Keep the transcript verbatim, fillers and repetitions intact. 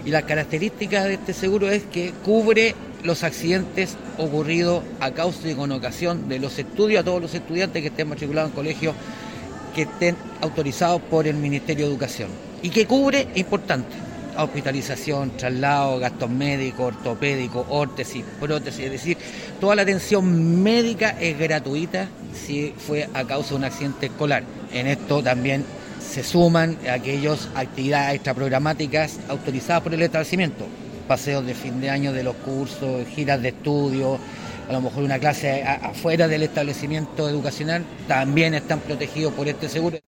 Y la característica de este seguro es que cubre los accidentes ocurridos a causa y con ocasión de los estudios a todos los estudiantes que estén matriculados en colegios que estén autorizados por el Ministerio de Educación. Y que cubre, importante, hospitalización, traslado, gastos médicos, ortopédicos, órtesis, prótesis, es decir, toda la atención médica es gratuita si fue a causa de un accidente escolar. En esto también se suman aquellas actividades extraprogramáticas autorizadas por el establecimiento, paseos de fin de año de los cursos, giras de estudio, a lo mejor una clase a, afuera del establecimiento educacional, también están protegidos por este seguro.